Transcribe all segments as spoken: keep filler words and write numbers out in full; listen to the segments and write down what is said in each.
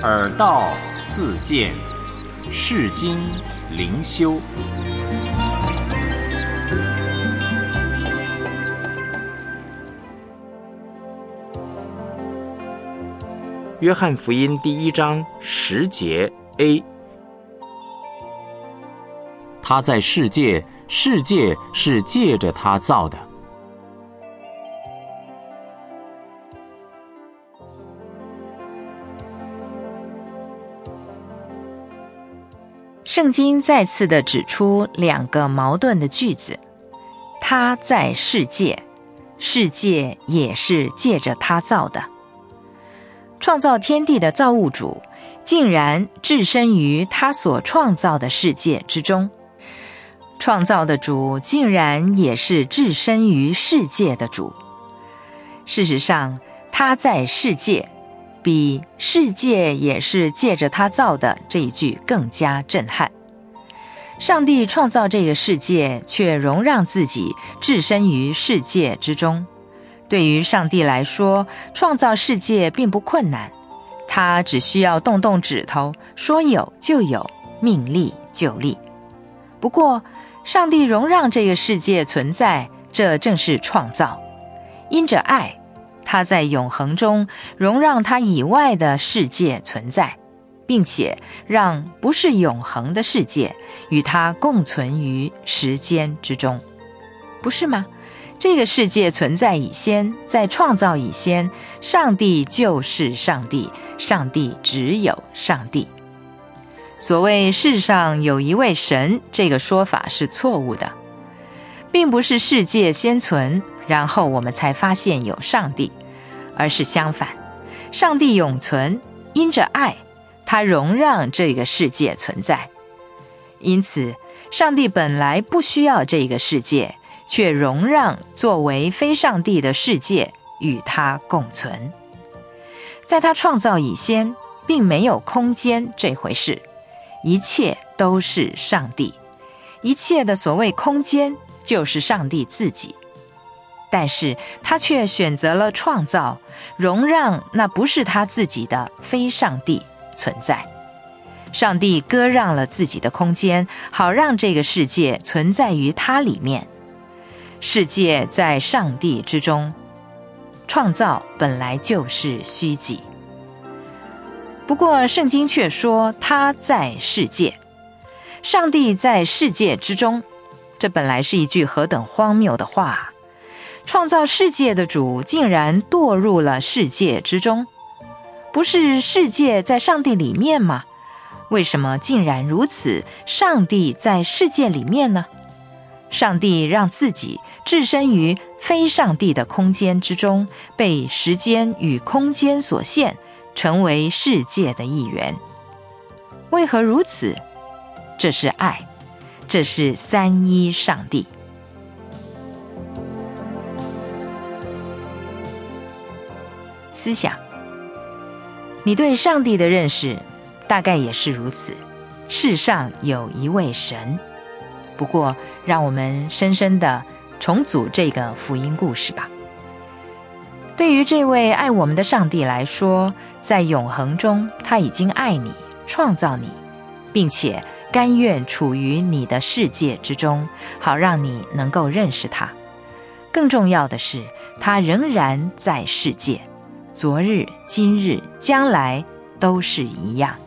耳道自见，世经灵修。约翰福音第一章十节 A。 他在世界，世界是借着他造的。 圣经再次地指出两个矛盾的句子，他在世界，世界也是借着他造的。创造天地的造物主竟然置身于他所创造的世界之中，创造的主竟然也是置身于世界的主。事实上，他在世界比世界也是借着他造的这一句更加震撼。上帝创造这个世界，却容让自己置身于世界之中。对于上帝来说，创造世界并不困难，他只需要动动指头，说有就有，命立就立。不过，上帝容让这个世界存在，这正是创造。因着爱，他在永恒中容让他以外的世界存在，并且让不是永恒的世界与他共存于时间之中，不是吗？这个世界存在以先，在创造以先，上帝就是上帝，上帝只有上帝。所谓世上有一位神，这个说法是错误的，并不是世界先存，然后我们才发现有上帝，而是相反，上帝永存，因着爱，他容让这个世界存在。因此，上帝本来不需要这个世界，却容让作为非上帝的世界与他共存。在他创造以先，并没有空间这回事，一切都是上帝，一切的所谓空间就是上帝自己。但是他却选择了创造，容让那不是他自己的非上帝存在。上帝割让了自己的空间，好让这个世界存在于他里面。世界在上帝之中，创造本来就是虚己。不过圣经却说他在世界，上帝在世界之中，这本来是一句何等荒谬的话。创造世界的主竟然堕入了世界之中，不是世界在上帝里面吗？为什么竟然如此？上帝在世界里面呢？上帝让自己置身于非上帝的空间之中，被时间与空间所限，成为世界的一员。为何如此？这是爱，这是三一上帝。思想，你对上帝的认识大概也是如此。世上有一位神。不过让我们深深地重组这个福音故事吧。对于这位爱我们的上帝来说，在永恒中他已经爱你，创造你，并且甘愿处于你的世界之中，好让你能够认识他。更重要的是，他仍然在世界，昨日、今日、将来都是一样。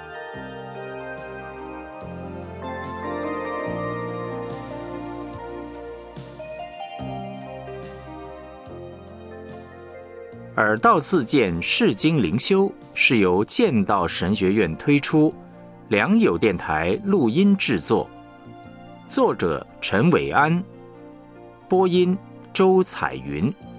耳道自见，世经灵修是由剑道神学院推出，良友电台录音制作，作者陈伟安，播音周彩云。